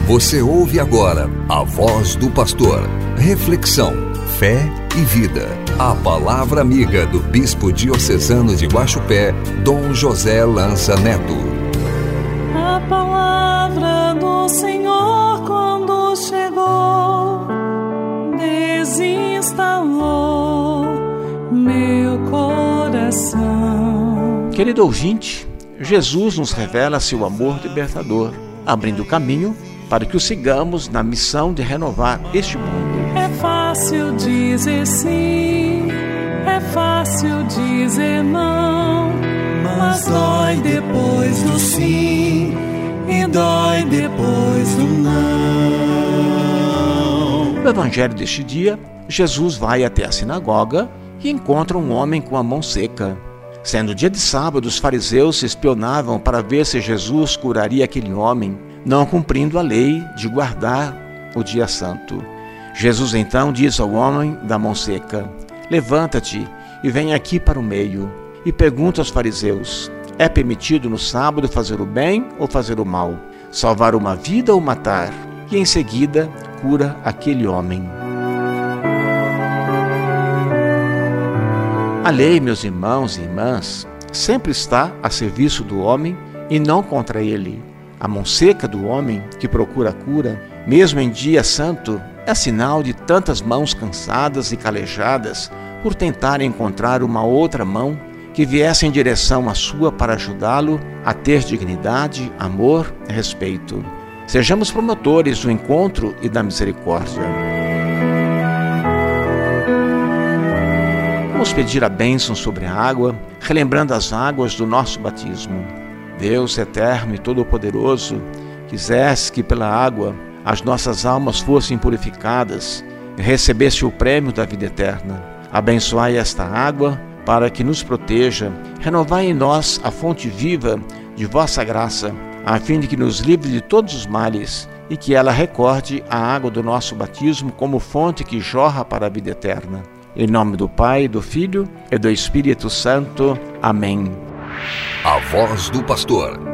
Você ouve agora a voz do pastor. Reflexão, fé e vida. A palavra amiga do bispo diocesano de Guaxupé, Dom José Lança Neto. A palavra do Senhor quando chegou, desinstalou meu coração. Querido ouvinte, Jesus nos revela seu amor libertador, abrindo caminho para que o sigamos na missão de renovar este mundo. É fácil dizer sim, é fácil dizer não, mas dói depois do sim e dói depois do não. No evangelho deste dia, Jesus vai até a sinagoga e encontra um homem com a mão seca. Sendo dia de sábado, os fariseus se espionavam para ver se Jesus curaria aquele homem, não cumprindo a lei de guardar o dia santo. Jesus então diz ao homem da mão seca: levanta-te e vem aqui para o meio. E pergunta aos fariseus: é permitido no sábado fazer o bem ou fazer o mal? Salvar uma vida ou matar? E em seguida cura aquele homem. A lei, meus irmãos e irmãs, sempre está a serviço do homem e não contra ele. A mão seca do homem que procura a cura, mesmo em dia santo, é sinal de tantas mãos cansadas e calejadas por tentar encontrar uma outra mão que viesse em direção à sua para ajudá-lo a ter dignidade, amor e respeito. Sejamos promotores do encontro e da misericórdia. Vamos pedir a bênção sobre a água, relembrando as águas do nosso batismo. Deus eterno e todo-poderoso, quisesse que pela água as nossas almas fossem purificadas e recebesse o prêmio da vida eterna. Abençoai esta água para que nos proteja, renovai em nós a fonte viva de vossa graça, a fim de que nos livre de todos os males e que ela recorde a água do nosso batismo como fonte que jorra para a vida eterna. Em nome do Pai, do Filho e do Espírito Santo. Amém. A voz do pastor,